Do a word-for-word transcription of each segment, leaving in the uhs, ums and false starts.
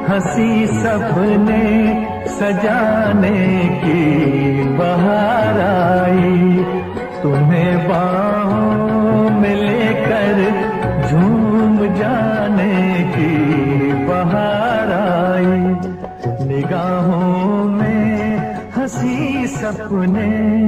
हंसी सपने सजाने की बहार आई। तुम्हें बाहों में लेकर झूम जाने की बहार आई। निगाहों में हंसी सपने।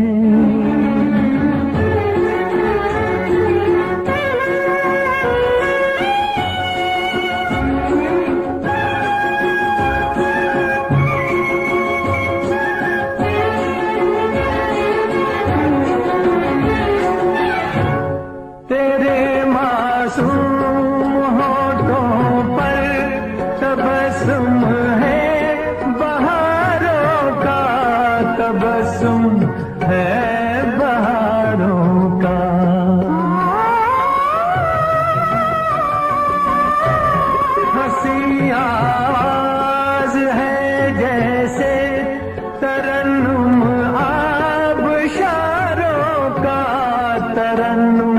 तेरे मासूम होठों पर तबस्सुम है बहारों का, तबस्सुम है बहारों का। हंसी आवाज है जैसे तरन्नुम आबशारों का, तरन्नुम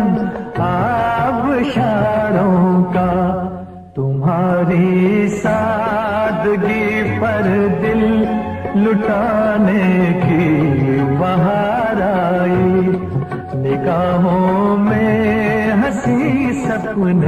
आबशारों का। तुम्हारी सादगी पर दिल लुटाने की बहार आई। निगाहों में हंसी सपने।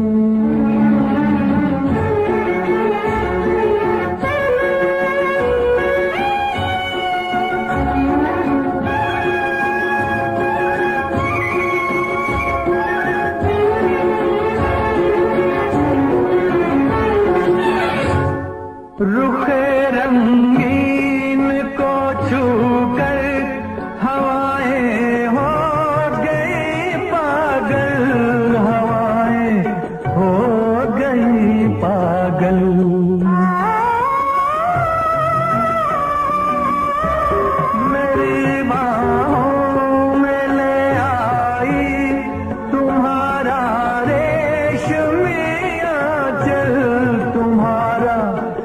रुखे रंगीन को छूकर हवाएं हो गई पागल, हवाएं हो गई पागल। मेरी बाहों में ले आई तुम्हारा रेशमी आंचल, तुम्हारा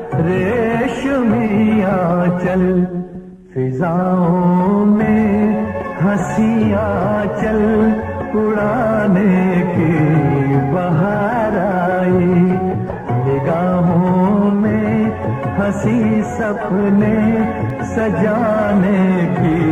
रेशमी आंचल। फिजाओं में हंसी आंचल उड़ाने की बहार आई। निगाहों में हंसी सपने सजाने की